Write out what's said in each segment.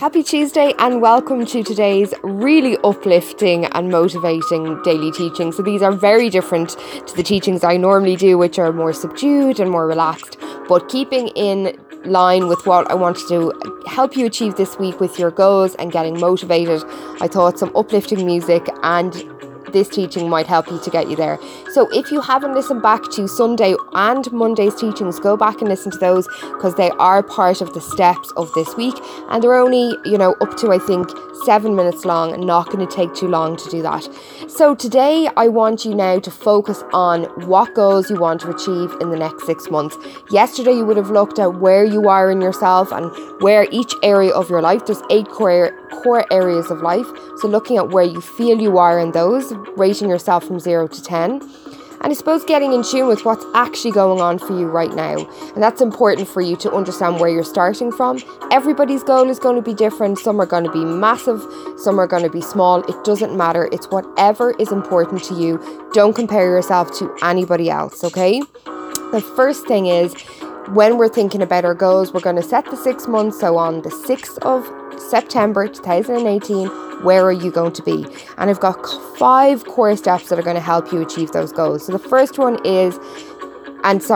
Happy Tuesday and welcome to today's really uplifting and motivating daily teaching. So these are very different to the teachings I normally do, which are more subdued and more relaxed, but keeping in line with what I wanted to help you achieve this week with your goals and getting motivated. I thought some uplifting music and this teaching might help you to get you there. So if you haven't listened back to Sunday and Monday's teachings, go back and listen to those because they are part of the steps of this week, and they're only, up to I think 7 minutes long and not going to take too long to do that. So today I want you now to focus on what goals you want to achieve in the next 6 months. Yesterday you would have looked at where you are in yourself and where each area of your life, there's 8 core areas of life. So looking at where you feel you are in those, rating yourself from 0 to 10. And I suppose getting in tune with what's actually going on for you right now. And that's important for you to understand where you're starting from. Everybody's goal is going to be different. Some are going to be massive, some are going to be small. It doesn't matter. It's whatever is important to you. Don't compare yourself to anybody else, okay? The first thing is, when we're thinking about our goals, we're going to set the 6 months. So on the 6th of September 2018, where are you going to be? And I've got 5 core steps that are going to help you achieve those goals. So the first one is, that's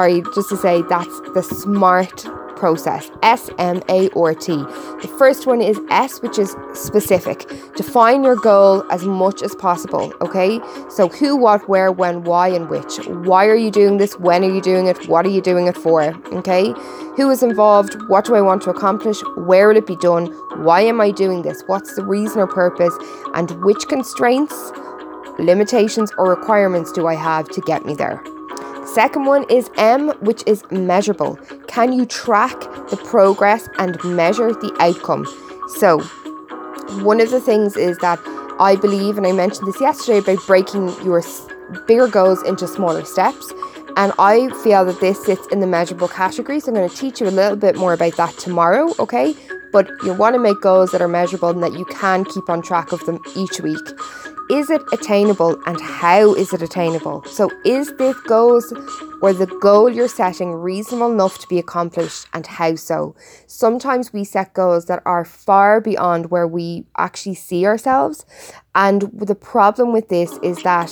the SMART process, SMART. The first one is S, which is specific. Define your goal as much as possible, okay? So who, what, where, when, why, and which. Why are you doing this? When are you doing it? What are you doing it for? Okay? Who is involved? What do I want to accomplish? Where will it be done? Why am I doing this? What's the reason or purpose? And which constraints, limitations, or requirements do I have to get me there? Second one is M, which is measurable. Can you track the progress and measure the outcome? So one of the things is that I believe, and I mentioned this yesterday, about breaking your bigger goals into smaller steps. And I feel that this sits in the measurable category. So I'm going to teach you a little bit more about that tomorrow, okay? But you want to make goals that are measurable and that you can keep on track of them each week. Is it attainable, and how is it attainable? So is this goals or the goal you're setting reasonable enough to be accomplished, and how so? Sometimes we set goals that are far beyond where we actually see ourselves. And the problem with this is that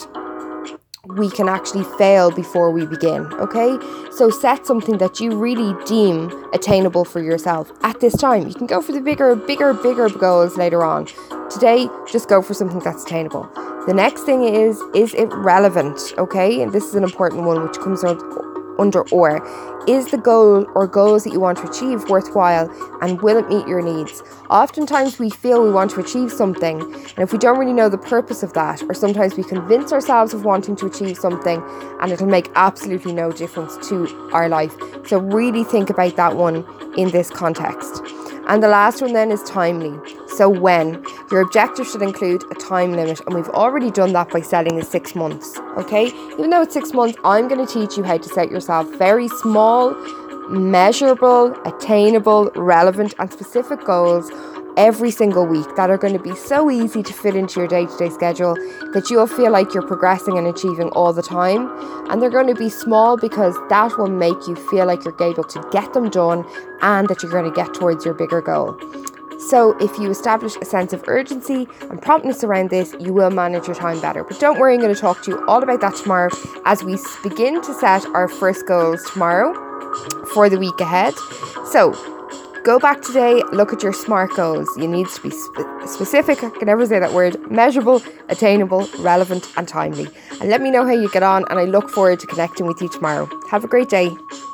we can actually fail before we begin, okay? So set something that you really deem attainable for yourself at this time. You can go for the bigger goals later on. Today, just go for something that's attainable. The next thing is it relevant, okay? And this is an important one which comes under or. Is the goal or goals that you want to achieve worthwhile, and will it meet your needs? Oftentimes we feel we want to achieve something, and if we don't really know the purpose of that, or sometimes we convince ourselves of wanting to achieve something and it'll make absolutely no difference to our life. So really think about that one in this context. And the last one then is timely. So when. Your objective should include a time limit, and we've already done that by setting the 6 months, okay? Even though it's 6 months, I'm going to teach you how to set yourself very small, measurable, attainable, relevant and specific goals every single week that are going to be so easy to fit into your day-to-day schedule that you'll feel like you're progressing and achieving all the time. And they're going to be small because that will make you feel like you're able to get them done and that you're going to get towards your bigger goal. So if you establish a sense of urgency and promptness around this, you will manage your time better. But don't worry, I'm going to talk to you all about that tomorrow as we begin to set our first goals tomorrow for the week ahead. So go back today, look at your SMART goals. You need to be specific, I can never say that word, measurable, attainable, relevant and timely. And let me know how you get on, and I look forward to connecting with you tomorrow. Have a great day.